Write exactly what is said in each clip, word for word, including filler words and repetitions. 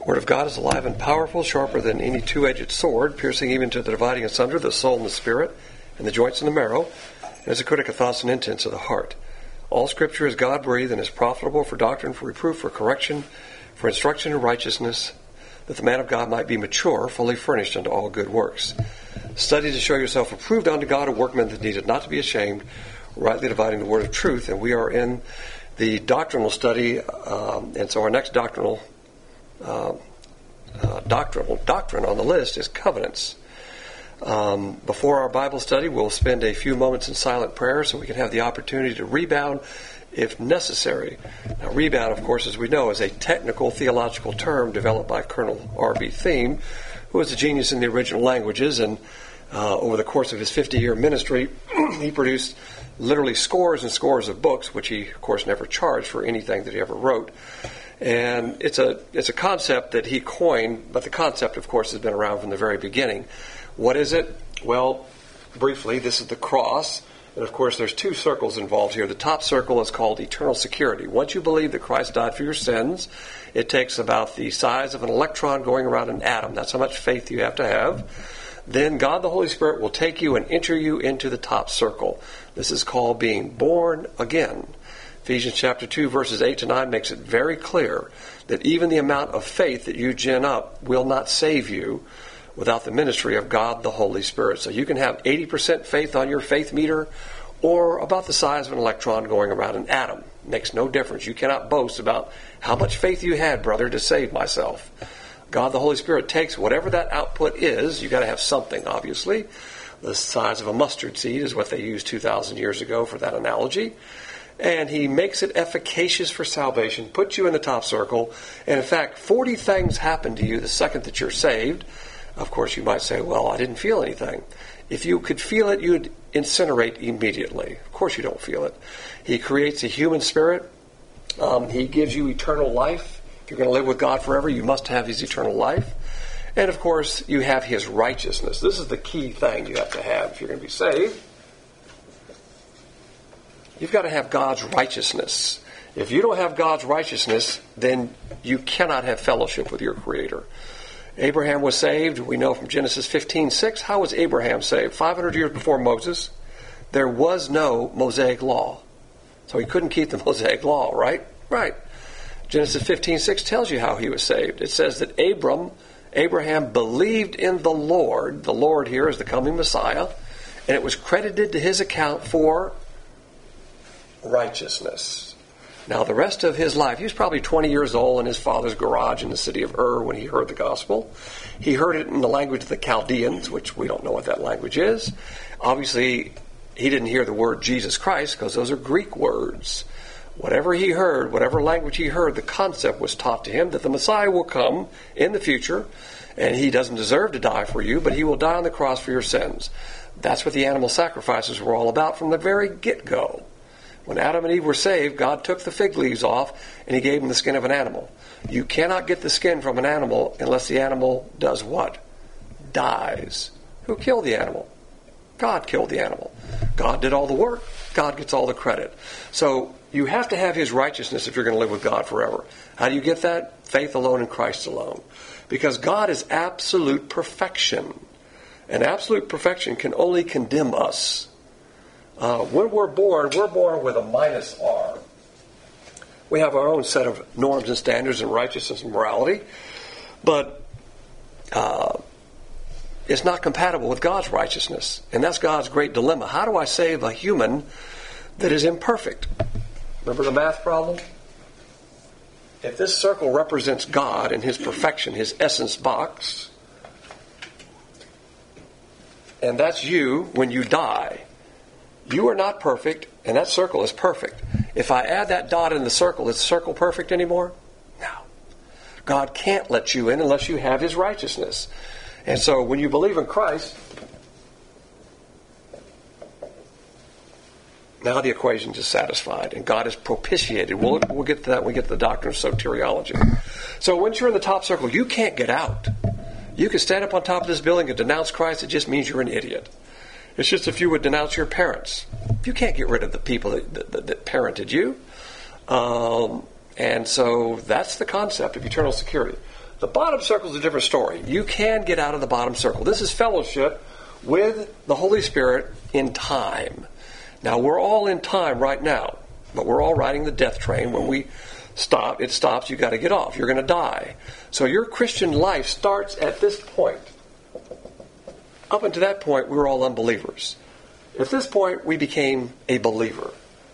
Word of God is alive and powerful, sharper than any two-edged sword, piercing even to the dividing asunder the soul and the spirit, and the joints and the marrow, and is a critic of thoughts and intents of the heart. All Scripture is God-breathed and is profitable for doctrine, for reproof, for correction, for instruction in righteousness, that the man of God might be mature, fully furnished unto all good works. Study to show yourself approved unto God, a workman that needeth not to be ashamed, rightly dividing the word of truth. And we are in the doctrinal study, um, and so our next doctrinal uh, uh, doctrinal doctrine on the list is covenants. Um, before our Bible study, we'll spend a few moments in silent prayer so we can have the opportunity to rebound if necessary. Now, rebound, of course, as we know, is a technical theological term developed by Colonel R B Thiem, who was a genius in the original languages, and uh, over the course of his fifty-year ministry, he produced literally scores and scores of books, which he, of course, never charged for anything that he ever wrote. And it's a it's a concept that he coined, but the concept, of course, has been around from the very beginning. What is it? Well, briefly, this is the cross. And, of course, there's two circles involved here. The top circle is called eternal security. Once you believe that Christ died for your sins, it takes about the size of an electron going around an atom. That's how much faith you have to have. Then God the Holy Spirit will take you and enter you into the top circle. This is called being born again. Ephesians chapter two, verses eight to nine makes it very clear that even the amount of faith that you gin up will not save you without the ministry of God the Holy Spirit. So you can have eighty percent faith on your faith meter, or about the size of an electron going around an atom. Makes no difference. You cannot boast about how much faith you had, brother, to save myself. God the Holy Spirit takes whatever that output is. You've got to have something, obviously. The size of a mustard seed is what they used two thousand years ago for that analogy. And he makes it efficacious for salvation, puts you in the top circle, and in fact, forty things happen to you the second that you're saved. Of course, you might say, well, I didn't feel anything. If you could feel it, you'd incinerate immediately. Of course you don't feel it. He creates a human spirit. Um, he gives you eternal life. If you're going to live with God forever, you must have his eternal life. And, of course, you have his righteousness. This is the key thing you have to have if you're going to be saved. You've got to have God's righteousness. If you don't have God's righteousness, then you cannot have fellowship with your Creator. Abraham was saved. We know from Genesis fifteen six. How was Abraham saved? five hundred years before Moses, there was no Mosaic law. So he couldn't keep the Mosaic law, right? Right. Genesis fifteen six tells you how he was saved. It says that Abram, Abraham believed in the Lord. The Lord here is the coming Messiah. And it was credited to his account for righteousness. Now, the rest of his life, he was probably twenty years old in his father's garage in the city of Ur when he heard the gospel. He heard it in the language of the Chaldeans, which we don't know what that language is. Obviously, he didn't hear the word Jesus Christ because those are Greek words. Whatever he heard, whatever language he heard, the concept was taught to him that the Messiah will come in the future, and he doesn't deserve to die for you, but he will die on the cross for your sins. That's what the animal sacrifices were all about from the very get-go. When Adam and Eve were saved, God took the fig leaves off and he gave them the skin of an animal. You cannot get the skin from an animal unless the animal does what? Dies. Who killed the animal? God killed the animal. God did all the work. God gets all the credit. So you have to have his righteousness if you're going to live with God forever. How do you get that? Faith alone in Christ alone. Because God is absolute perfection. And absolute perfection can only condemn us. Uh, when we're born, we're born with a minus R. We have our own set of norms and standards and righteousness and morality, but uh, it's not compatible with God's righteousness. And that's God's great dilemma. How do I save a human that is imperfect? Remember the math problem? If this circle represents God and his perfection, his essence box, and that's you when you die, you are not perfect, and that circle is perfect. If I add that dot in the circle, is the circle perfect anymore? No. God can't let you in unless you have his righteousness. And so when you believe in Christ, now the equation is satisfied, and God is propitiated. We'll, we'll get to that when we get to the doctrine of soteriology. So once you're in the top circle, you can't get out. You can stand up on top of this building and denounce Christ. It just means you're an idiot. It's just if you would denounce your parents. You can't get rid of the people that, that, that parented you. Um, and so that's the concept of eternal security. The bottom circle is a different story. You can get out of the bottom circle. This is fellowship with the Holy Spirit in time. Now, we're all in time right now, but we're all riding the death train. When we stop, it stops, you've got to get off. You're going to die. So your Christian life starts at this point. Up until that point, we were all unbelievers. At this point, we became a believer.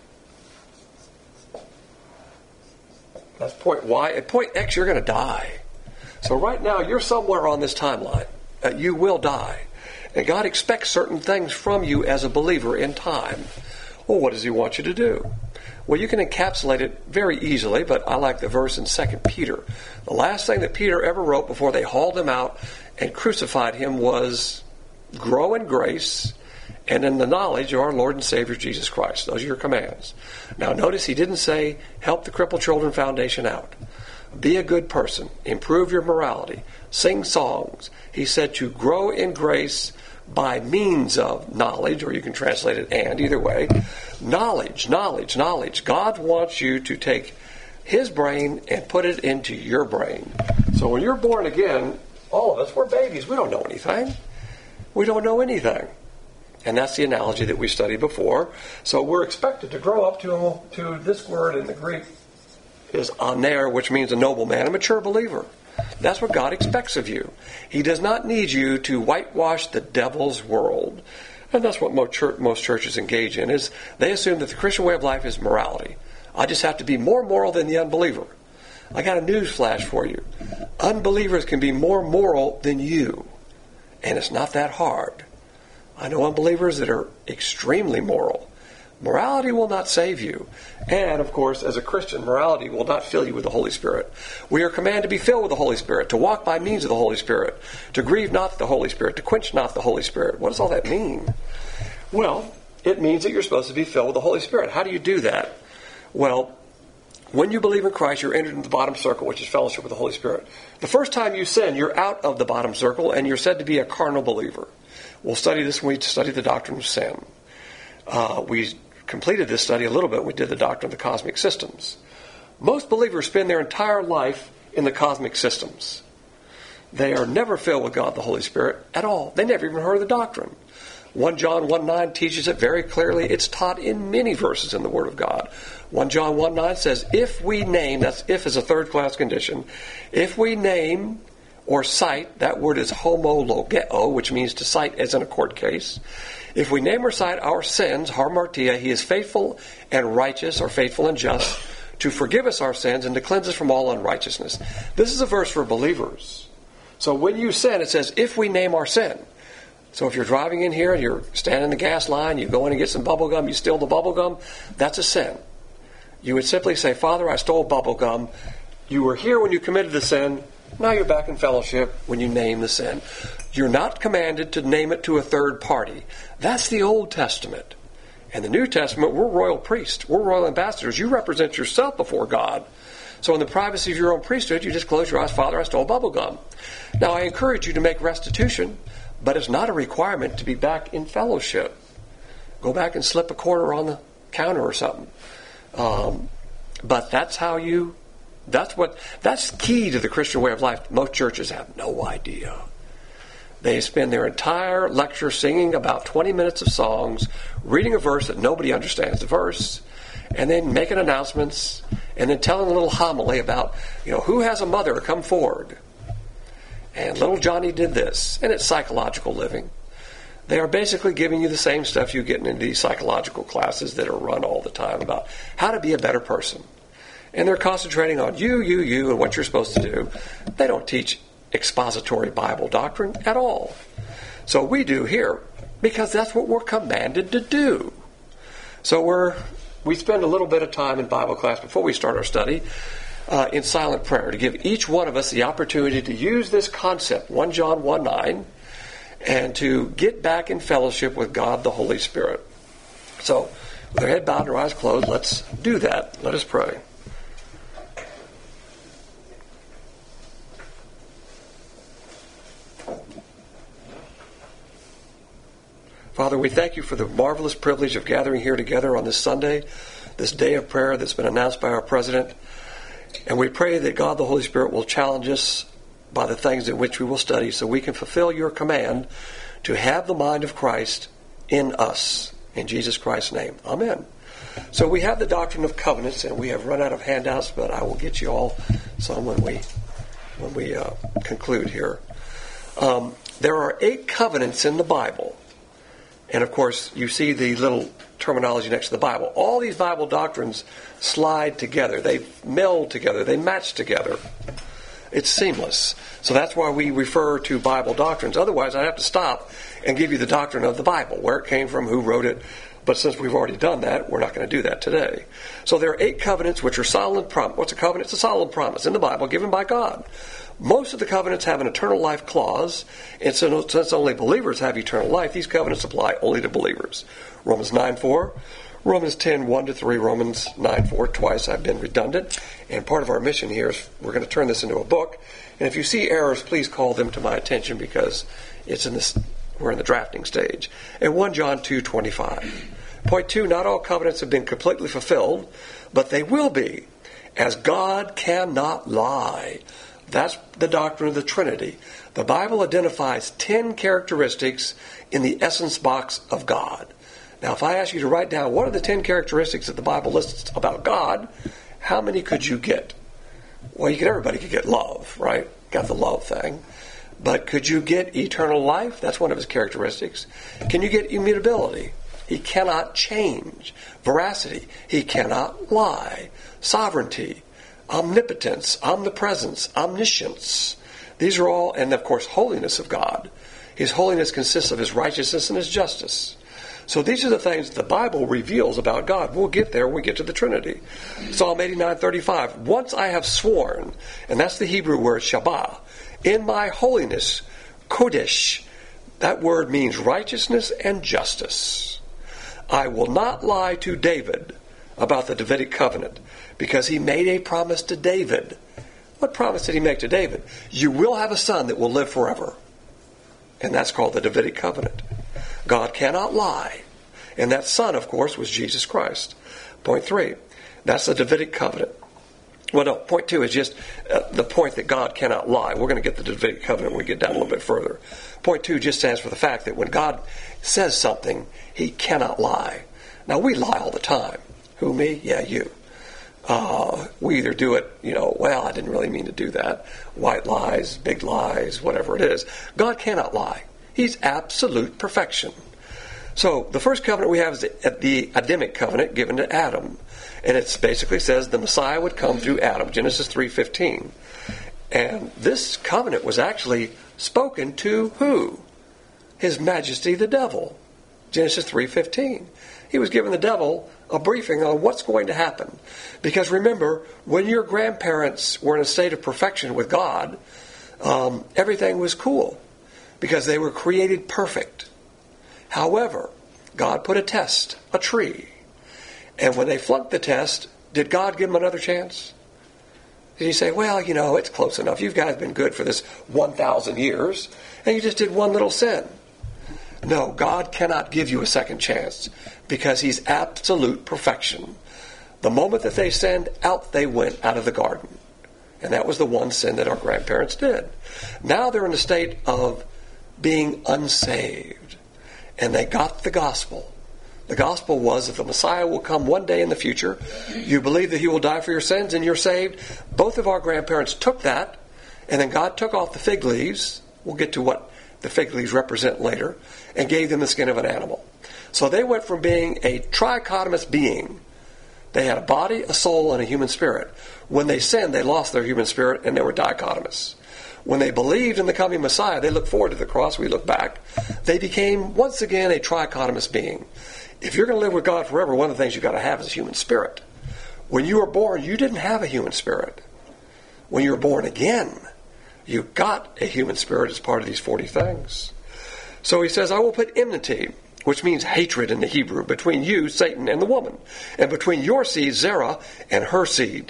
That's point Y. At point X, you're going to die. So right now, you're somewhere on this timeline. Uh, you will die. And God expects certain things from you as a believer in time. Well, what does He want you to do? Well, you can encapsulate it very easily, but I like the verse in Second Peter. The last thing that Peter ever wrote before they hauled him out and crucified him was, grow in grace and in the knowledge of our Lord and Savior Jesus Christ. Those are your commands. Now notice he didn't say, help the Crippled Children Foundation out. Be a good person. Improve your morality. Sing songs. He said to grow in grace by means of knowledge, or you can translate it and, either way. Knowledge, knowledge, knowledge. God wants you to take His brain and put it into your brain. So when you're born again, all of us, we're babies. We don't know anything. We don't know anything. And that's the analogy that we studied before. So we're expected to grow up to, to this word in the Greek is aner, which means a noble man, a mature believer. That's what God expects of you. He does not need you to whitewash the devil's world. And that's what most, church, most churches engage in, is they assume that the Christian way of life is morality. I just have to be more moral than the unbeliever. I got a news flash for you. Unbelievers can be more moral than you. And it's not that hard. I know unbelievers that are extremely moral. Morality will not save you. And, of course, as a Christian, morality will not fill you with the Holy Spirit. We are commanded to be filled with the Holy Spirit, to walk by means of the Holy Spirit, to grieve not the Holy Spirit, to quench not the Holy Spirit. What does all that mean? Well, it means that you're supposed to be filled with the Holy Spirit. How do you do that? Well, when you believe in Christ, you're entered into the bottom circle, which is fellowship with the Holy Spirit. The first time you sin, you're out of the bottom circle, and you're said to be a carnal believer. We'll study this when we study the doctrine of sin. Uh, we completed this study a little bit. We did the doctrine of the cosmic systems. Most believers spend their entire life in the cosmic systems. They are never filled with God the Holy Spirit at all. They never even heard of the doctrine. First John one nine teaches it very clearly. It's taught in many verses in the Word of God. First John one nine says, if we name, that's if is a third class condition, if we name or cite, that word is homologeo, which means to cite as in a court case. If we name or cite our sins, hamartia, He is faithful and righteous, or faithful and just, to forgive us our sins and to cleanse us from all unrighteousness. This is a verse for believers. So when you sin, it says, if we name our sin. So if you're driving in here and you're standing in the gas line, you go in and get some bubble gum, you steal the bubble gum, that's a sin. You would simply say, Father, I stole bubble gum. You were here when you committed the sin. Now you're back in fellowship when you name the sin. You're not commanded to name it to a third party. That's the Old Testament. In the New Testament, we're royal priests. We're royal ambassadors. You represent yourself before God. So in the privacy of your own priesthood, you just close your eyes, Father, I stole bubble gum. Now I encourage you to make restitution, but it's not a requirement to be back in fellowship. Go back and slip a quarter on the counter or something. Um, but that's how you... That's what. That's key to the Christian way of life. Most churches have no idea. They spend their entire lecture singing about twenty minutes of songs, reading a verse that nobody understands the verse, and then making announcements, and then telling a little homily about, you know, who has a mother, come forward. And little Johnny did this, and it's psychological living. They are basically giving you the same stuff you get in these psychological classes that are run all the time about how to be a better person. And they're concentrating on you, you, you, and what you're supposed to do. They don't teach expository Bible doctrine at all. So we do here, because that's what we're commanded to do. So we're we spend a little bit of time in Bible class before we start our study uh, in silent prayer to give each one of us the opportunity to use this concept, First John one nine, and to get back in fellowship with God the Holy Spirit. So with our head bowed and our eyes closed, let's do that. Let us pray. Father, we thank you for the marvelous privilege of gathering here together on this Sunday, this day of prayer that's been announced by our president. And we pray that God the Holy Spirit will challenge us by the things in which we will study, so we can fulfill your command to have the mind of Christ in us. In Jesus Christ's name. Amen. So we have the doctrine of covenants, and we have run out of handouts, but I will get you all some when we when we uh, conclude here. Um, there are eight covenants in the Bible. And of course, you see the little terminology next to the Bible. All these Bible doctrines slide together. They meld together. They match together. It's seamless. So that's why we refer to Bible doctrines. Otherwise, I'd have to stop and give you the doctrine of the Bible, where it came from, who wrote it. But since we've already done that, we're not going to do that today. So there are eight covenants which are solemn promise. What's a covenant? It's a solemn promise in the Bible given by God. Most of the covenants have an eternal life clause, and so since only believers have eternal life, these covenants apply only to believers. Romans nine four, Romans ten one to three, Romans nine four, twice I've been redundant. And part of our mission here is we're going to turn this into a book. And if you see errors, please call them to my attention, because it's in this, we're in the drafting stage. And First John two twenty-five. Point two, not all covenants have been completely fulfilled, but they will be, as God cannot lie. That's the doctrine of the Trinity. The Bible identifies ten characteristics in the essence box of God. Now, if I ask you to write down what are the ten characteristics that the Bible lists about God, how many could you get? Well, you could, everybody could get love, right? Got the love thing. But could you get eternal life? That's one of his characteristics. Can you get immutability? He cannot change. Veracity. He cannot lie. Sovereignty. Omnipotence. Omnipresence. Omniscience. These are all, and of course, holiness of God. His holiness consists of his righteousness and his justice. So these are the things the Bible reveals about God. We'll get there when we get to the Trinity. Psalm eighty-nine thirty-five. Once I have sworn, and that's the Hebrew word shabbat, in my holiness, kodesh. That word means righteousness and justice. I will not lie to David about the Davidic covenant, because he made a promise to David. What promise did he make to David? You will have a son that will live forever. And that's called the Davidic covenant. God cannot lie. And that son, of course, was Jesus Christ. Point three, that's the Davidic covenant. Well, no, point two is just uh, the point that God cannot lie. We're going to get the Davidic covenant when we get down a little bit further. Point two just stands for the fact that when God says something, he cannot lie. Now, we lie all the time. Who, me? Yeah, you. Uh, we either do it, you know, well, I didn't really mean to do that. White lies, big lies, whatever it is. God cannot lie. He's absolute perfection. So the first covenant we have is the, the Adamic covenant given to Adam. And it basically says the Messiah would come through Adam, Genesis three fifteen. And this covenant was actually spoken to who? His Majesty the devil, Genesis three fifteen. He was giving the devil a briefing on what's going to happen. Because remember, when your grandparents were in a state of perfection with God, um, everything was cool. Because they were created perfect. However, God put a test, a tree. And when they flunked the test, did God give them another chance? Did he say, well, you know, it's close enough. You guys have been good for this one thousand years, and you just did one little sin. No, God cannot give you a second chance because he's absolute perfection. The moment that they sinned, out they went out of the garden. And that was the one sin that our grandparents did. Now they're in a state of being unsaved. And they got the gospel. The gospel was that the Messiah will come one day in the future. You believe that he will die for your sins and you're saved. Both of our grandparents took that, and then God took off the fig leaves. We'll get to what the fig leaves represent later, and gave them the skin of an animal. So they went from being a trichotomous being. They had a body, a soul, and a human spirit. When they sinned, they lost their human spirit, and they were dichotomous. When they believed in the coming Messiah, they looked forward to the cross, we look back. They became, once again, a trichotomous being. If you're going to live with God forever, one of the things you've got to have is a human spirit. When you were born, you didn't have a human spirit. When you were born again, you got a human spirit as part of these forty things. So he says, I will put enmity, which means hatred in the Hebrew, between you, Satan, and the woman, and between your seed, Zerah, and her seed.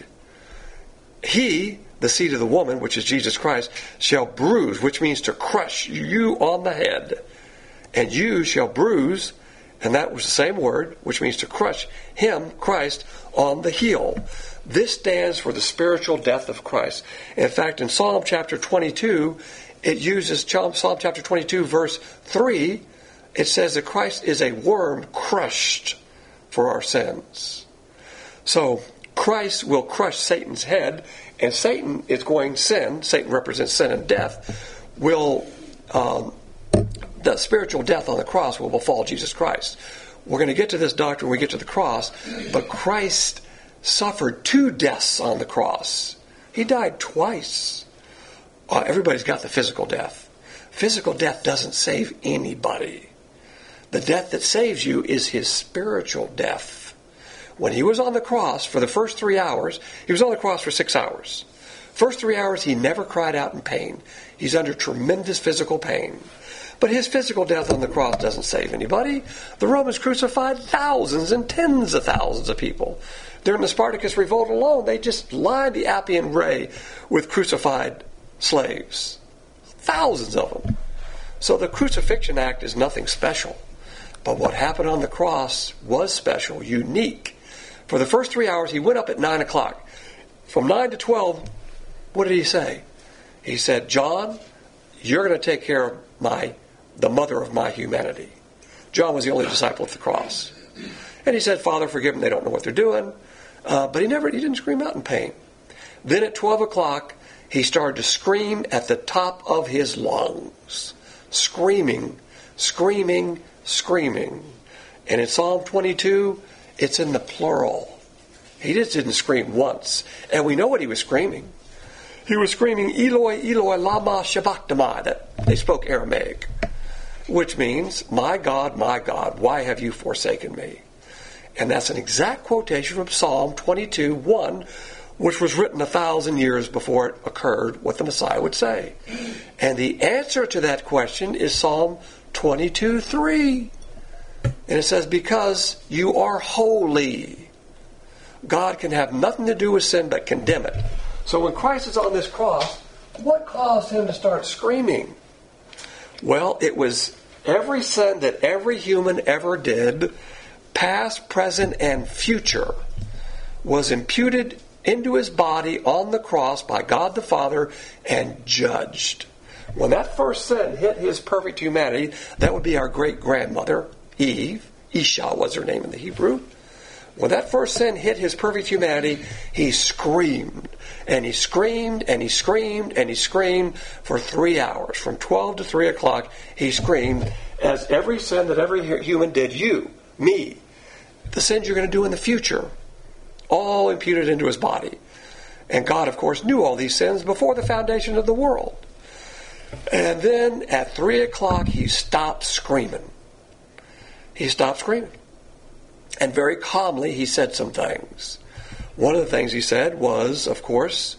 He, the seed of the woman, which is Jesus Christ, shall bruise, which means to crush you on the head. And you shall bruise, and that was the same word, which means to crush him, Christ, on the heel. This stands for the spiritual death of Christ. In fact, in Psalm chapter twenty-two, it uses Psalm chapter twenty-two, verse three. It says that Christ is a worm crushed for our sins. So Christ will crush Satan's head, and Satan is going sin. Satan represents sin and death. Will um, the spiritual death on the cross will befall Jesus Christ. We're going to get to this doctrine when we get to the cross, but Christ suffered two deaths on the cross. He died twice. Uh, everybody's got the physical death. Physical death doesn't save anybody. The death that saves you is his spiritual death. When he was on the cross for the first three hours, he was on the cross for six hours. First three hours, he never cried out in pain. He's under tremendous physical pain. But his physical death on the cross doesn't save anybody. The Romans crucified thousands and tens of thousands of people. During the Spartacus revolt alone, they just lined the Appian Way with crucified slaves. Thousands of them. So the crucifixion act is nothing special. But what happened on the cross was special, unique. For the first three hours, he went up at nine o'clock. From nine to twelve, what did he say? He said, John, you're going to take care of my, the mother of my humanity. John was the only disciple at the cross. And he said, Father, forgive them, they don't know what they're doing. Uh, but he never, he didn't scream out in pain. Then at twelve o'clock, he started to scream at the top of his lungs. Screaming, screaming, screaming. And in Psalm twenty-two, it's in the plural. He just didn't scream once. And we know what he was screaming. He was screaming, Eloi, Eloi, lama sabachthani. That they spoke Aramaic, which means, my God, my God, why have you forsaken me? And that's an exact quotation from Psalm twenty-two, one, which was written a thousand years before it occurred, what the Messiah would say. And the answer to that question is Psalm twenty-two, three. And it says, because you are holy. God can have nothing to do with sin but condemn it. So when Christ is on this cross, what caused him to start screaming? Well, it was every sin that every human ever did, past, present, and future, was imputed into his body on the cross by God the Father and judged. When that first sin hit his perfect humanity, that would be our great-grandmother, Eve. Isha was her name in the Hebrew. When that first sin hit his perfect humanity, he screamed, and he screamed, and he screamed, and he screamed for three hours. From twelve to three o'clock, he screamed, as every sin that every human did, you, me, the sins you're going to do in the future, all imputed into his body. And God, of course, knew all these sins before the foundation of the world. And then at three o'clock, he stopped screaming. He stopped screaming. And very calmly, he said some things. One of the things he said was, of course,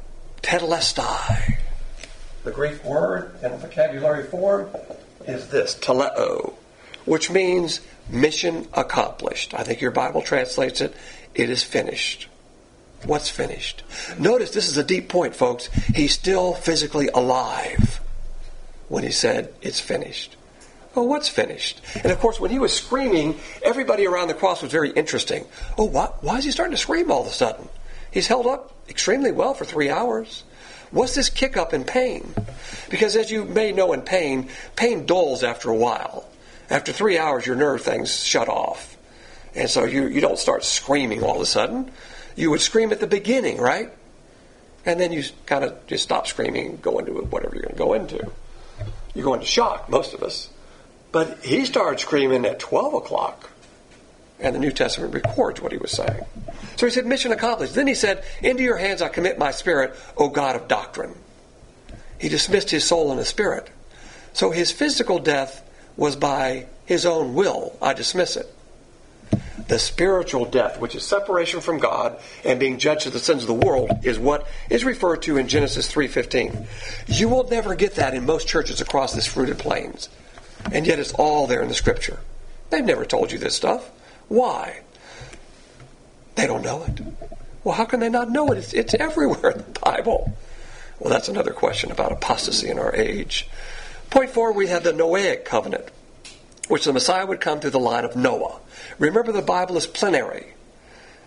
tetelestai. The Greek word in a vocabulary form is this, teleo, which means mission accomplished. I think your Bible translates it, it is finished. What's finished? Notice this is a deep point, folks. He's still physically alive when he said it's finished. Well, what's finished? And of course, when he was screaming, everybody around the cross was very interesting. Oh, why, why is he starting to scream all of a sudden? He's held up extremely well for three hours. What's this kick up in pain? Because as you may know in pain, pain dulls after a while. After three hours, your nerve things shut off. And so you, you don't start screaming all of a sudden. You would scream at the beginning, right? And then you kind of just stop screaming and go into whatever you're going to go into. You go into shock, most of us. But he started screaming at twelve o'clock. And the New Testament records what he was saying. So he said, mission accomplished. Then he said, into your hands I commit my spirit, O God of doctrine. He dismissed his soul and his spirit. So his physical death was by his own will. I dismiss it. The spiritual death, which is separation from God and being judged of the sins of the world, is what is referred to in Genesis three fifteen. You will never get that in most churches across this fruited plains. And yet it's all there in the Scripture. They've never told you this stuff. Why? They don't know it. Well, how can they not know it? It's, it's everywhere in the Bible. Well, that's another question about apostasy in our age. Point four, we have the Noahic covenant, which the Messiah would come through the line of Noah. Remember, the Bible is plenary.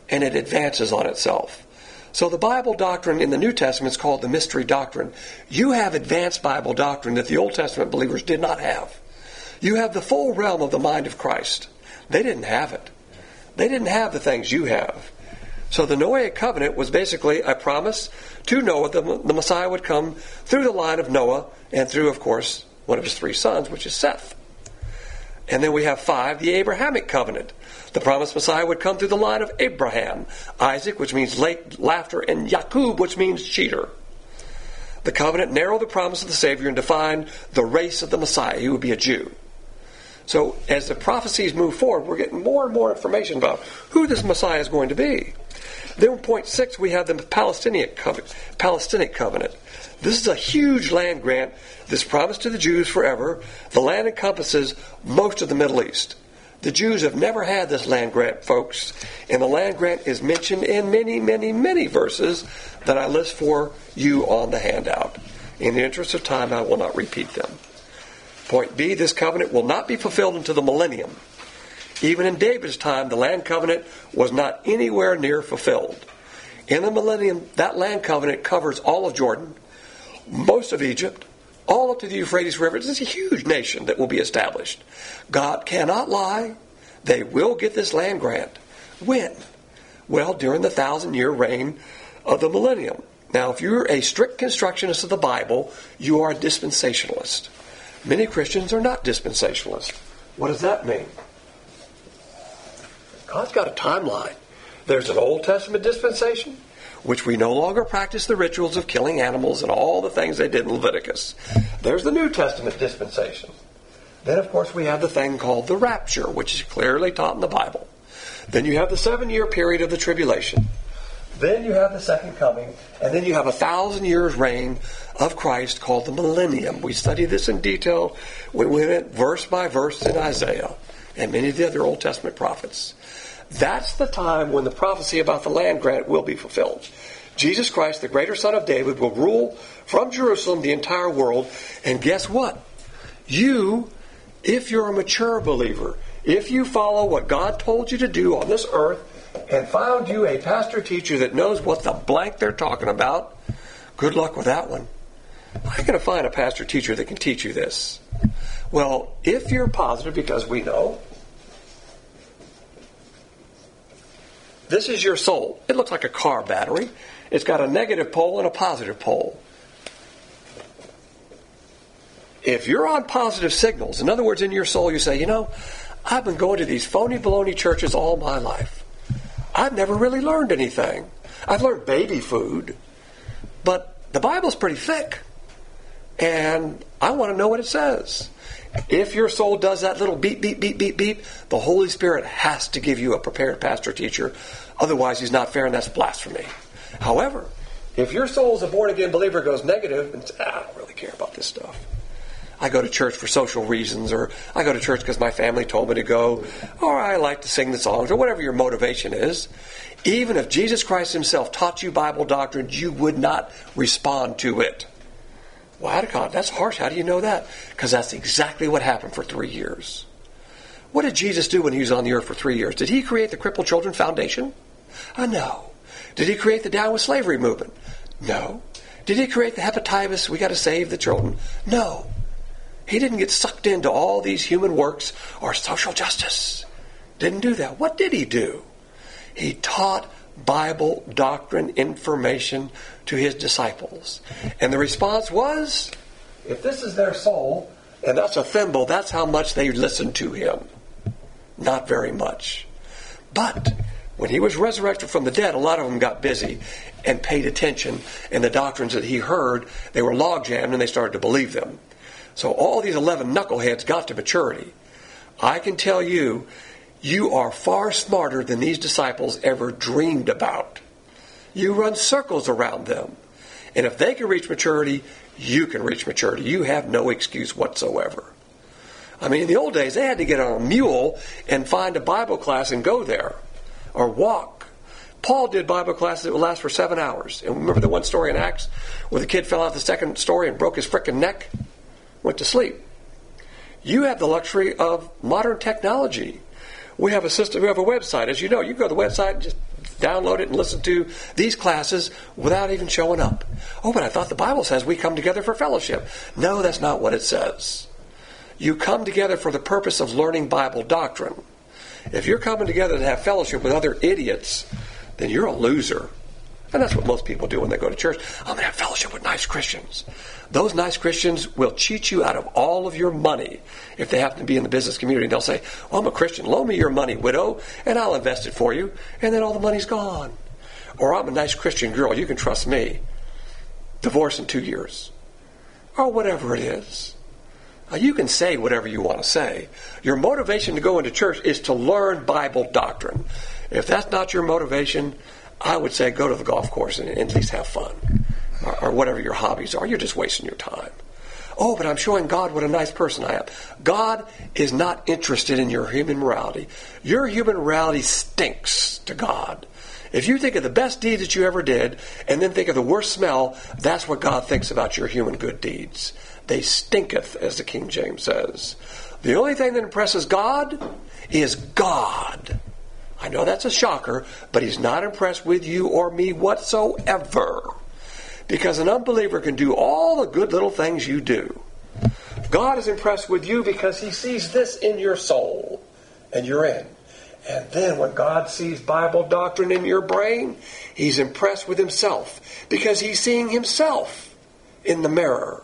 and it advances on itself. So the Bible doctrine in the New Testament is called the mystery doctrine. You have advanced Bible doctrine that the Old Testament believers did not have. You have the full realm of the mind of Christ. They didn't have it. They didn't have the things you have. So the Noahic covenant was basically a promise to Noah that the Messiah would come through the line of Noah and through, of course, one of his three sons, which is Seth. And then we have five, the Abrahamic covenant. The promised Messiah would come through the line of Abraham, Isaac, which means late laughter, and Jacob, which means cheater. The covenant narrowed the promise of the Savior and defined the race of the Messiah. He would be a Jew. So as the prophecies move forward, we're getting more and more information about who this Messiah is going to be. Then in point six, we have the Palestinian covenant, Palestinic covenant. This is a huge land grant that's promised to the Jews forever. The land encompasses most of the Middle East. The Jews have never had this land grant, folks, and the land grant is mentioned in many, many, many verses that I list for you on the handout. In the interest of time, I will not repeat them. Point B, this covenant will not be fulfilled until the millennium. Even in David's time, the land covenant was not anywhere near fulfilled. In the millennium, that land covenant covers all of Jordan, most of Egypt, all up to the Euphrates River. It's a huge nation that will be established. God cannot lie. They will get this land grant. When? Well, during the thousand-year reign of the millennium. Now, if you're a strict constructionist of the Bible, you are a dispensationalist. Many Christians are not dispensationalists. What does that mean? God's got a timeline. There's an Old Testament dispensation, which we no longer practice the rituals of killing animals and all the things they did in Leviticus. There's the New Testament dispensation. Then, of course, we have the thing called the rapture, which is clearly taught in the Bible. Then you have the seven-year period of the tribulation. Then you have the second coming. And then you have a thousand years reign of Christ called the millennium. We study this in detail when we went verse by verse in Isaiah and many of the other Old Testament prophets. That's the time when the prophecy about the land grant will be fulfilled. Jesus Christ, the greater Son of David, will rule from Jerusalem the entire world. And guess what? You, if you're a mature believer, if you follow what God told you to do on this earth and found you a pastor teacher that knows what the blank they're talking about, good luck with that one. How are you going to find a pastor teacher that can teach you this? Well, if you're positive, because we know, this is your soul. It looks like a car battery. It's got a negative pole and a positive pole. If you're on positive signals, in other words, in your soul, you say, you know, I've been going to these phony baloney churches all my life. I've never really learned anything. I've learned baby food. But the Bible's pretty thick. And I want to know what it says. If your soul does that little beep, beep, beep, beep, beep, the Holy Spirit has to give you a prepared pastor teacher. Otherwise, he's not fair, and that's blasphemy. However, if your soul as a born-again believer goes negative and says, ah, I don't really care about this stuff. I go to church for social reasons, or I go to church because my family told me to go, or I like to sing the songs, or whatever your motivation is. Even if Jesus Christ himself taught you Bible doctrine, you would not respond to it. Well, that's harsh. How do you know that? Because that's exactly what happened for three years. What did Jesus do when he was on the earth for three years? Did he create the Crippled Children Foundation? Uh, no. Did he create the Down with Slavery movement? No. Did he create the hepatitis, we got to save the children? No. He didn't get sucked into all these human works or social justice. Didn't do that. What did he do? He taught Bible doctrine information to his disciples. And the response was, if this is their soul, and that's a thimble, that's how much they listened to him. Not very much. But when he was resurrected from the dead, a lot of them got busy and paid attention, and the doctrines that he heard, they were log-jammed and they started to believe them. So all these eleven knuckleheads got to maturity. I can tell you, you are far smarter than these disciples ever dreamed about. You run circles around them. And if they can reach maturity, you can reach maturity. You have no excuse whatsoever. I mean, in the old days, they had to get on a mule and find a Bible class and go there. Or walk. Paul did Bible classes that would last for seven hours. And remember the one story in Acts where the kid fell out the second story and broke his frickin' neck? Went to sleep. You have the luxury of modern technology. We have a system, we have a website. As you know, you go to the website and just download it and listen to these classes without even showing up. Oh, but I thought the Bible says we come together for fellowship. No, that's not what it says. You come together for the purpose of learning Bible doctrine. If you're coming together to have fellowship with other idiots, then you're a loser. And that's what most people do when they go to church. I'm going to have fellowship with nice Christians. Those nice Christians will cheat you out of all of your money if they happen to be in the business community. They'll say, well, I'm a Christian. Loan me your money, widow, and I'll invest it for you. And then all the money's gone. Or I'm a nice Christian girl. You can trust me. Divorce in two years. Or whatever it is. Now, you can say whatever you want to say. Your motivation to go into church is to learn Bible doctrine. If that's not your motivation, I would say go to the golf course and at least have fun. Or, or whatever your hobbies are. You're just wasting your time. Oh, but I'm showing God what a nice person I am. God is not interested in your human morality. Your human morality stinks to God. If you think of the best deed that you ever did and then think of the worst smell, that's what God thinks about your human good deeds. They stinketh, as the King James says. The only thing that impresses God is God. I know that's a shocker, but he's not impressed with you or me whatsoever. Because an unbeliever can do all the good little things you do. God is impressed with you because he sees this in your soul, and you're in. And then when God sees Bible doctrine in your brain, he's impressed with himself because he's seeing himself in the mirror.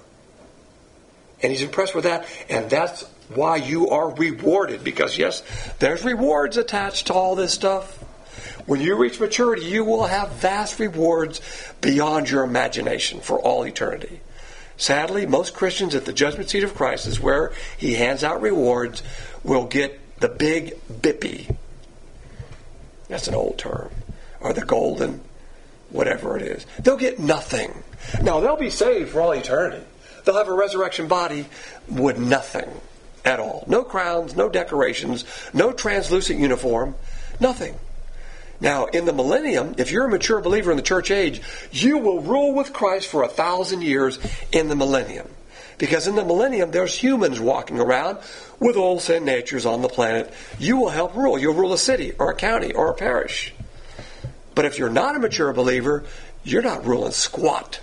And he's impressed with that, and that's why you are rewarded. Because yes, there's rewards attached to all this stuff. When you reach maturity, you will have vast rewards beyond your imagination for all eternity. Sadly, most Christians at the judgment seat of Christ is where he hands out rewards, will get the big bippy. That's an old term. Or the golden, whatever it is. They'll get nothing. Now, they'll be saved for all eternity. They'll have a resurrection body with nothing at all. No crowns, no decorations, no translucent uniform, nothing. Now, in the millennium, if you're a mature believer in the church age, you will rule with Christ for a thousand years in the millennium. Because in the millennium, there's humans walking around with old sin natures on the planet. You will help rule. You'll rule a city or a county or a parish. But if you're not a mature believer, you're not ruling squat.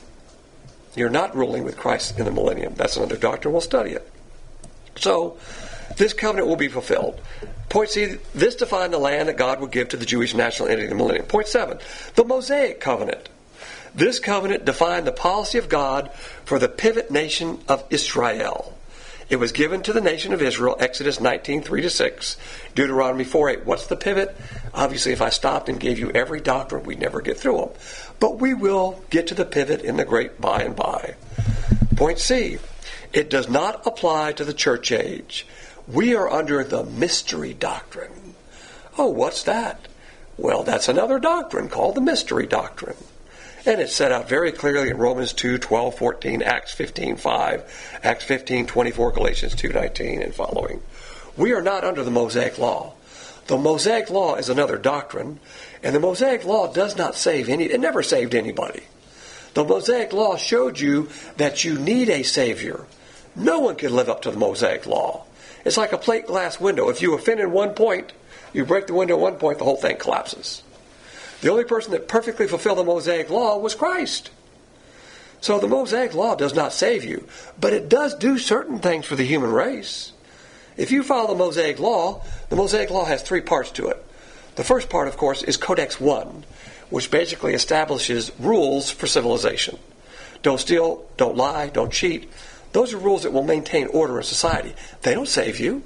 You're not ruling with Christ in the millennium. That's another doctrine. We'll study it. So, this covenant will be fulfilled. Point C, this defined the land that God would give to the Jewish national entity in the millennium. Point seven, the Mosaic covenant. This covenant defined the policy of God for the pivot nation of Israel. It was given to the nation of Israel, Exodus nineteen, three to six, Deuteronomy four, eight. What's the pivot? Obviously, if I stopped and gave you every doctrine, we'd never get through them. But we will get to the pivot in the great by and by. Point C, it does not apply to the church age. We are under the mystery doctrine. Oh, what's that? Well, that's another doctrine called the mystery doctrine. And it's set out very clearly in Romans two, twelve, fourteen, Acts fifteen, five, Acts fifteen, twenty-four, Galatians two, nineteen, and following. We are not under the Mosaic law. The Mosaic law is another doctrine, and the Mosaic law does not save any, it never saved anybody. The Mosaic law showed you that you need a Savior. No one can live up to the Mosaic law. It's like a plate glass window. If you offend in one point, you break the window at one point, the whole thing collapses. The only person that perfectly fulfilled the Mosaic law was Christ. So the Mosaic law does not save you, but it does do certain things for the human race. If you follow the Mosaic law, the Mosaic law has three parts to it. The first part, of course, is Codex one, which basically establishes rules for civilization. Don't steal, don't lie, don't cheat. Those are rules that will maintain order in society. They don't save you.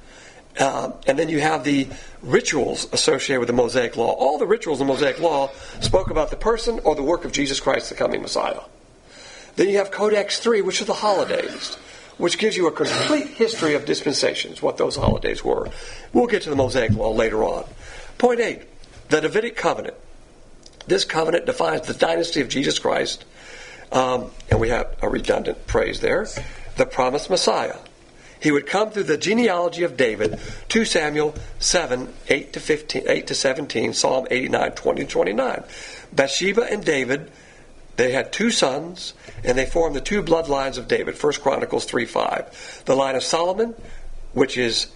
Uh, and then you have the rituals associated with the Mosaic Law. All the rituals in the Mosaic Law spoke about the person or the work of Jesus Christ, the coming Messiah. Then you have Codex three, which are the holidays, which gives you a complete history of dispensations, what those holidays were. We'll get to the Mosaic Law later on. Point eight, the Davidic covenant. This covenant defines the dynasty of Jesus Christ. Um, and we have a redundant phrase there. The promised Messiah. He would come through the genealogy of David, two Samuel seven, eight to fifteen, eight to seventeen, Psalm eighty-nine, twenty to twenty-nine. Bathsheba and David, they had two sons, and they formed the two bloodlines of David, First Chronicles three, five. The line of Solomon, which is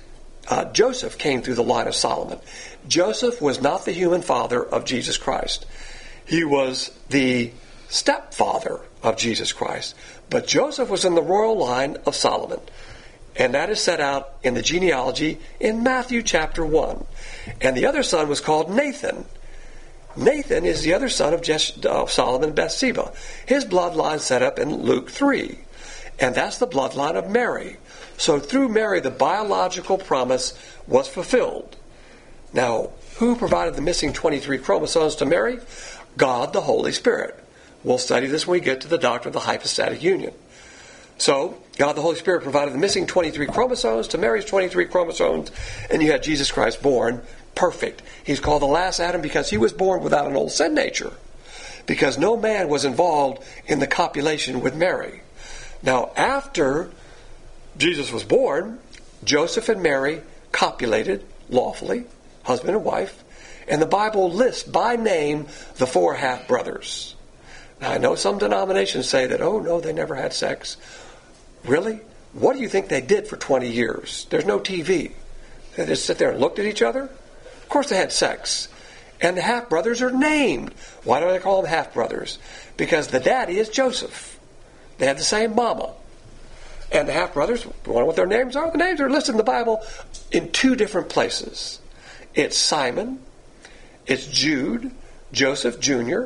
uh, Joseph came through the line of Solomon. Joseph was not the human father of Jesus Christ. He was the stepfather of Jesus Christ. But Joseph was in the royal line of Solomon. And that is set out in the genealogy in Matthew chapter one. And the other son was called Nathan. Nathan is the other son of, Jes- of Solomon and Bathsheba. His bloodline set up in Luke three. And that's the bloodline of Mary. So through Mary, the biological promise was fulfilled. Now, who provided the missing twenty-three chromosomes to Mary? God, the Holy Spirit. We'll study this when we get to the doctrine of the hypostatic union. So, God, the Holy Spirit provided the missing twenty-three chromosomes to Mary's twenty-three chromosomes, and you had Jesus Christ born perfect. He's called the last Adam because he was born without an old sin nature, because no man was involved in the copulation with Mary. Now, after Jesus was born, Joseph and Mary copulated lawfully, husband and wife, and the Bible lists by name the four half-brothers. Now, I know some denominations say that, oh, no, they never had sex. Really? What do you think they did for twenty years? There's no T V. They just sit there and looked at each other? Of course they had sex. And the half-brothers are named. Why do they call them half-brothers? Because the daddy is Joseph. They had the same mama. And the half-brothers, you want to know what their names are? The names are listed in the Bible in two different places. It's Simon, it's Jude, Joseph Junior,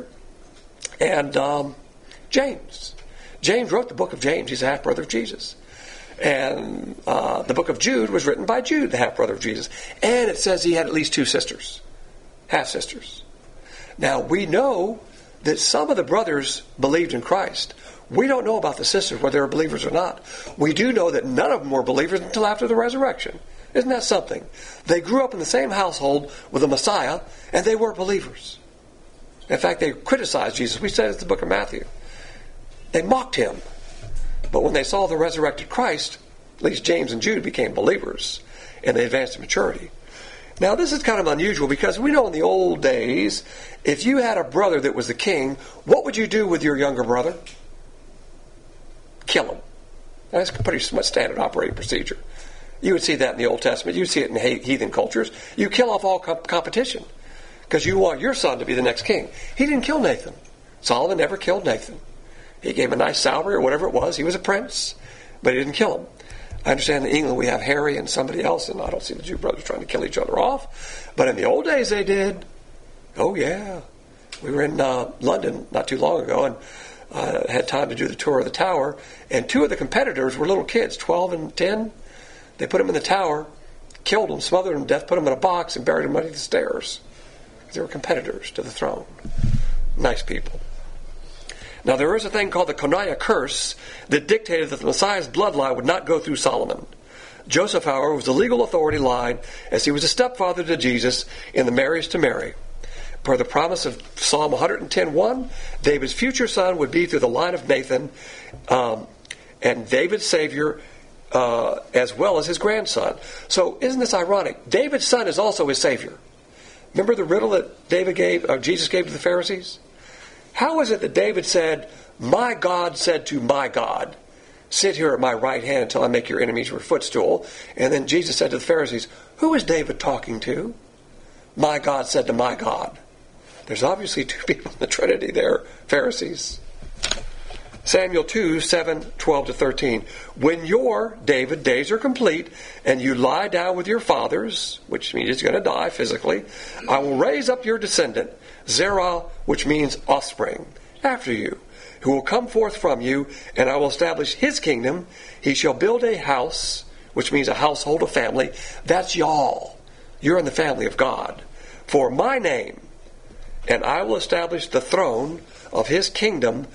and um, James. James wrote the book of James. He's a half-brother of Jesus. And uh, the book of Jude was written by Jude, the half-brother of Jesus. And it says he had at least two sisters, half-sisters. Now, we know that some of the brothers believed in Christ. We don't know about the sisters, whether they're believers or not. We do know that none of them were believers until after the resurrection. Isn't that something? They grew up in the same household with the Messiah, and they weren't believers. In fact, they criticized Jesus. We said it in the book of Matthew. They mocked him. But when they saw the resurrected Christ, at least James and Jude became believers, and they advanced to maturity. Now, this is kind of unusual because we know in the old days, if you had a brother that was the king, what would you do with your younger brother? Kill him. That's a pretty much standard operating procedure. You would see that in the Old Testament. You'd see it in heathen cultures. You kill off all comp- competition because you want your son to be the next king. He didn't kill Nathan. Solomon never killed Nathan. He gave him a nice salary or whatever it was. He was a prince, but he didn't kill him. I understand in England we have Harry and somebody else, and I don't see the Jew brothers trying to kill each other off. But in the old days they did. Oh, yeah. We were in uh, London not too long ago, and uh, had time to do the tour of the tower, and two of the competitors were little kids, twelve and ten. They put them in the tower, killed them, smothered them to death, put them in a box, and buried them underneath the stairs. They were competitors to the throne. Nice people. Now, there is a thing called the Coniah curse that dictated that the Messiah's bloodline would not go through Solomon. Joseph, however, was the legal authority line as he was a stepfather to Jesus in the marriage to Mary. Per the promise of Psalm one ten one, David's future son would be through the line of Nathan, um, and David's Savior uh, as well as his grandson. So isn't this ironic? David's son is also his Savior. Remember the riddle that David gave, or Jesus gave to the Pharisees? How is it that David said, my God said to my God, sit here at my right hand until I make your enemies your footstool? And then Jesus said to the Pharisees, who is David talking to? My God said to my God. There's obviously two people in the Trinity there, Pharisees. Samuel two, seven, twelve to thirteen. When your, David, days are complete, and you lie down with your fathers, which means he's going to die physically, I will raise up your descendant, Zerah, which means offspring, after you, who will come forth from you, and I will establish his kingdom. He shall build a house, which means a household, a family. That's y'all. You're in the family of God. For my name, and I will establish the throne of his kingdom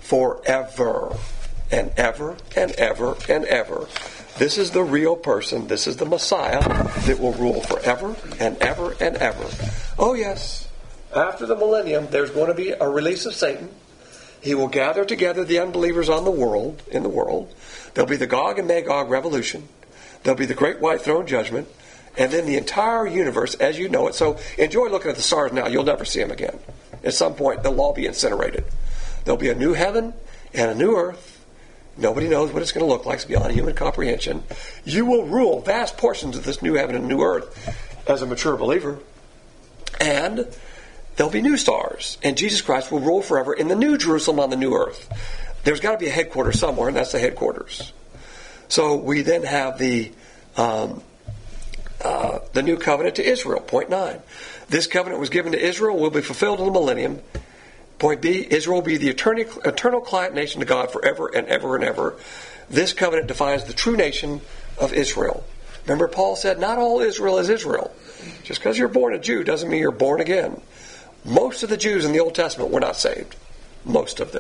forever and ever and ever and ever. This is the real person. This is the Messiah that will rule forever and ever and ever. Oh, yes. After the millennium, there's going to be a release of Satan. He will gather together the unbelievers on the world, in the world. There'll be the Gog and Magog revolution. There'll be the great white throne judgment. And then the entire universe as you know it. So enjoy looking at the stars now. You'll never see them again. At some point, they'll all be incinerated. There'll be a new heaven and a new earth. Nobody knows what it's going to look like. It's beyond human comprehension. You will rule vast portions of this new heaven and new earth as a mature believer. And there'll be new stars. And Jesus Christ will rule forever in the new Jerusalem on the new earth. There's got to be a headquarters somewhere, and that's the headquarters. So we then have the um, uh, the new covenant to Israel. Point nine. This covenant was given to Israel, will be fulfilled in the millennium. Point B, Israel will be the eternal, eternal client nation to God forever and ever and ever. This covenant defines the true nation of Israel. Remember, Paul said, not all Israel is Israel. Just because you're born a Jew doesn't mean you're born again. Most of the Jews in the Old Testament were not saved. Most of them.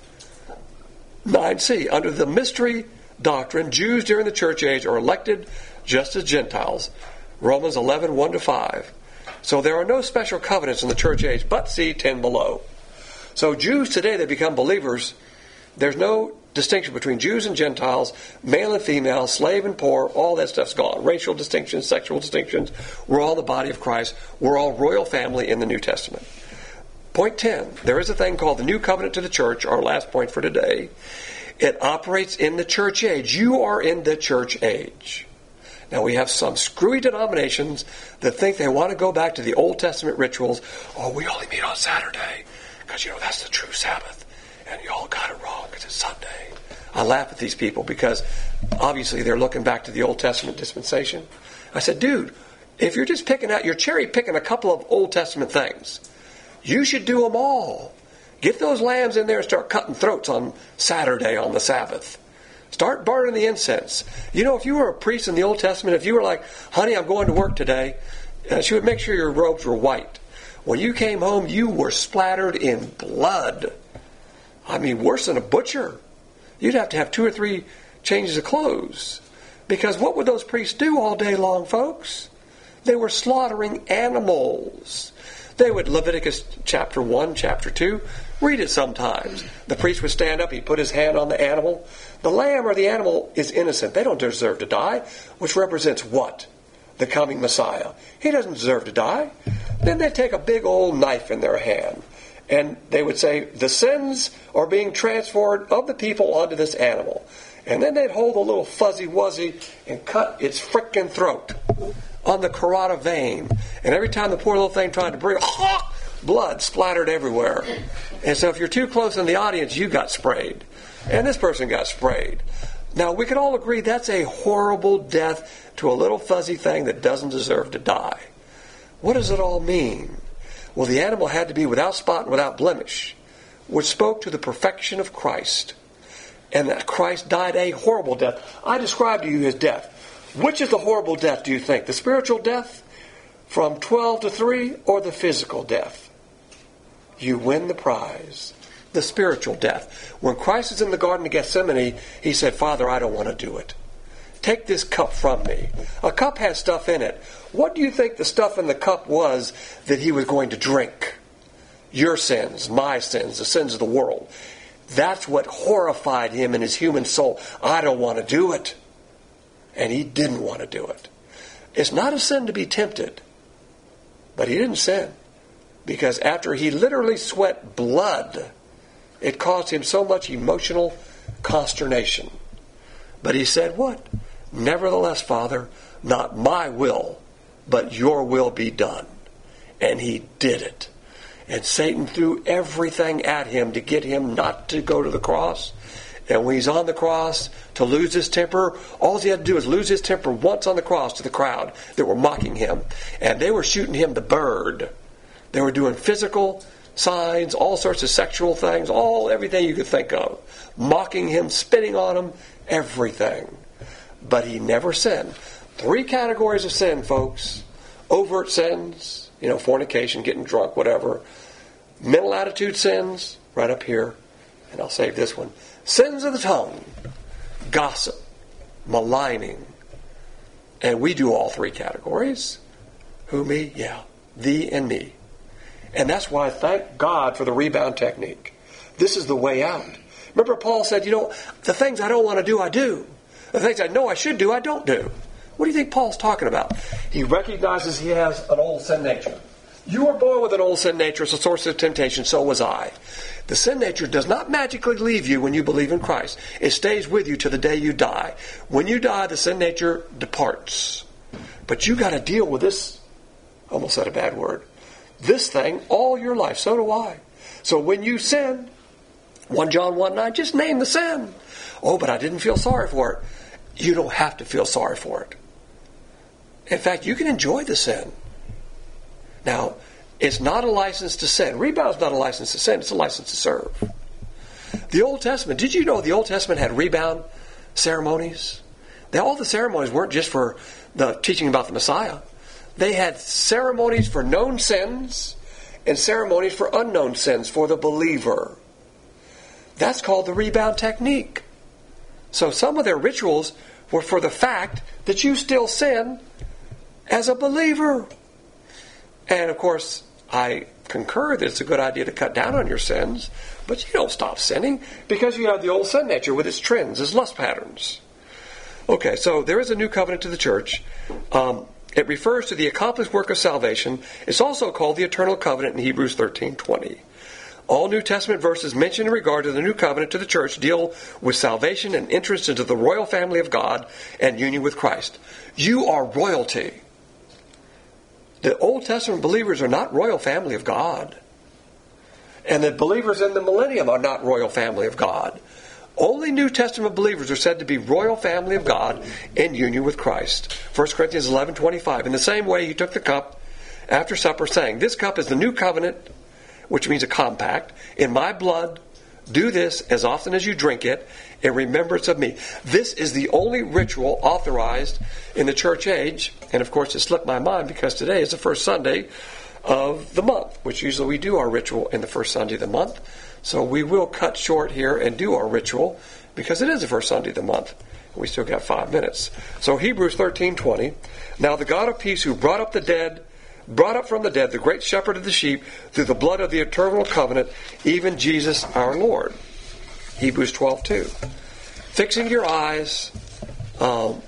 nine C, under the mystery doctrine, Jews during the church age are elected just as Gentiles. Romans eleven, one to five. So there are no special covenants in the church age, but see ten below. So Jews today that become believers, there's no distinction between Jews and Gentiles, male and female, slave and poor, all that stuff's gone. Racial distinctions, sexual distinctions. We're all the body of Christ. We're all royal family in the New Testament. Point ten, there is a thing called the New Covenant to the church, our last point for today. It operates in the church age. You are in the church age. Now we have some screwy denominations that think they want to go back to the Old Testament rituals. Oh, we only meet on Saturday because, you know, that's the true Sabbath. And you all got it wrong because it's Sunday. I laugh at these people because obviously they're looking back to the Old Testament dispensation. I said, dude, if you're just picking out, you're cherry picking a couple of Old Testament things. You should do them all. Get those lambs in there and start cutting throats on Saturday on the Sabbath. Start burning the incense. You know, if you were a priest in the Old Testament, if you were like, honey, I'm going to work today, uh, she would make sure your robes were white. When you came home, you were splattered in blood. I mean, worse than a butcher. You'd have to have two or three changes of clothes. Because what would those priests do all day long, folks? They were slaughtering animals. They would, Leviticus chapter one, chapter two, read it sometimes. The priest would stand up, he'd put his hand on the animal. The lamb or the animal is innocent. They don't deserve to die, which represents what? The coming Messiah. He doesn't deserve to die. Then they'd take a big old knife in their hand, and they would say, the sins are being transferred of the people onto this animal. And then they'd hold a little fuzzy-wuzzy and cut its frickin' throat on the carotid vein. And every time the poor little thing tried to breathe, blood splattered everywhere. And so if you're too close in the audience, you got sprayed. And this person got sprayed. Now, we can all agree that's a horrible death to a little fuzzy thing that doesn't deserve to die. What does it all mean? Well, the animal had to be without spot and without blemish, which spoke to the perfection of Christ. And that Christ died a horrible death. I described to you his death. Which is the horrible death, do you think? The spiritual death from twelve to three or the physical death? You win the prize. The spiritual death. When Christ is in the Garden of Gethsemane, he said, Father, I don't want to do it. Take this cup from me. A cup has stuff in it. What do you think the stuff in the cup was that he was going to drink? Your sins, my sins, the sins of the world. That's what horrified him in his human soul. I don't want to do it. And he didn't want to do it. It's not a sin to be tempted. But he didn't sin. Because after he literally sweat blood, it caused him so much emotional consternation. But he said what? Nevertheless, Father, not my will, but your will be done. And he did it. And Satan threw everything at him to get him not to go to the cross. And when he's on the cross, to lose his temper, all he had to do is lose his temper once on the cross to the crowd that were mocking him. And they were shooting him the bird. They were doing physical signs, all sorts of sexual things, all everything you could think of. Mocking him, spitting on him, everything. But he never sinned. Three categories of sin, folks. Overt sins, you know, fornication, getting drunk, whatever. Mental attitude sins, right up here. And I'll save this one. Sins of the tongue, gossip, maligning. And we do all three categories. Who, me? Yeah. Thee and me. And that's why I thank God for the rebound technique. This is the way out. Remember Paul said, you know, the things I don't want to do, I do. The things I know I should do, I don't do. What do you think Paul's talking about? He recognizes he has an old sin nature. You were born with an old sin nature. It's a source of temptation. So was I. The sin nature does not magically leave you when you believe in Christ. It stays with you to the day you die. When you die, the sin nature departs. But you got to deal with this, almost said a bad word, this thing all your life. So do I. So when you sin, First John one nine, just name the sin. Oh, but I didn't feel sorry for it. You don't have to feel sorry for it. In fact, you can enjoy the sin. Now, it's not a license to sin. Rebound is not a license to sin. It's a license to serve. The Old Testament, did you know the Old Testament had rebound ceremonies? They, all the ceremonies weren't just for the teaching about the Messiah. They had ceremonies for known sins and ceremonies for unknown sins for the believer. That's called the rebound technique. So some of their rituals were for the fact that you still sin as a believer. And of course, I concur that it's a good idea to cut down on your sins, but you don't stop sinning because you have the old sin nature with its trends, its lust patterns. Okay, so there is a new covenant to the church. Um, it refers to the accomplished work of salvation. It's also called the eternal covenant in Hebrews thirteen twenty. All New Testament verses mentioned in regard to the new covenant to the church deal with salvation and entrance into the royal family of God and union with Christ. You are royalty. The Old Testament believers are not royal family of God. And the believers in the millennium are not royal family of God. Only New Testament believers are said to be royal family of God in union with Christ. First Corinthians eleven twenty-five. In the same way, he took the cup after supper, saying, "This cup is the new covenant," which means a compact, "in my blood. Do this as often as you drink it in remembrance of me." This is the only ritual authorized in the church age. And of course, it slipped my mind because today is the first Sunday of the month, which usually we do our ritual in the first Sunday of the month. So we will cut short here and do our ritual because it is the first Sunday of the month. We still got five minutes. So Hebrews thirteen twenty. Now the God of peace, who brought up the dead, brought up from the dead the great shepherd of the sheep through the blood of the eternal covenant, even Jesus our Lord. Hebrews twelve two. Fixing your eyes. Um,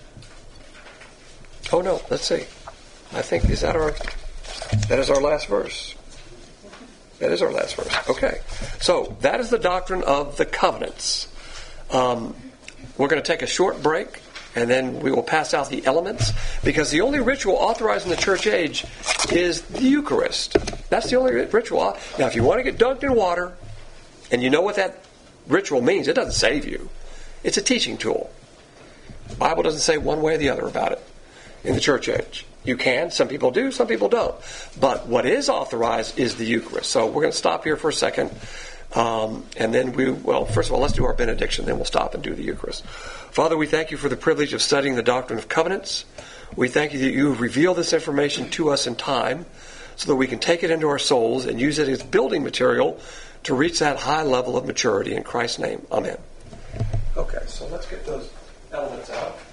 oh no, let's see. I think, is that our, that is our last verse. That is our last verse. Okay. So, that is the doctrine of the covenants. Um, we're going to take a short break, and then we will pass out the elements, because the only ritual authorized in the church age is the Eucharist. That's the only ritual. Now, if you want to get dunked in water, and you know what that ritual means, it doesn't save you. It's a teaching tool. The Bible doesn't say one way or the other about it in the church age. You can. Some people do. Some people don't. But what is authorized is the Eucharist. So we're going to stop here for a second. Um, and then we, well, first of all, let's do our benediction. Then we'll stop and do the Eucharist. Father, we thank you for the privilege of studying the doctrine of covenants. We thank you that you have revealed this information to us in time so that we can take it into our souls and use it as building material to reach that high level of maturity. In Christ's name, amen. Okay, so let's get those elements out.